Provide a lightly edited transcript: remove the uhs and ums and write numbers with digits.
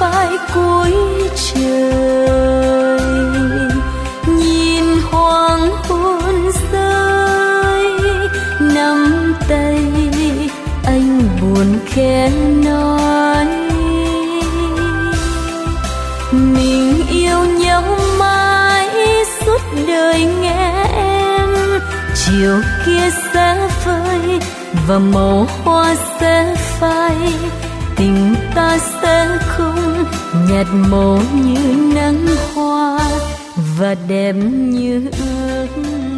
vai cuối trời, nhìn hoàng hôn rơi nắm tay anh buồn khẽ nói mình yêu nhau mãi suốt đời nghe em. Chiều kia sẽ phơi và màu hoa sẽ phai, tình ta sẽ không nhạt màu như nắng hoa và đẹp như ước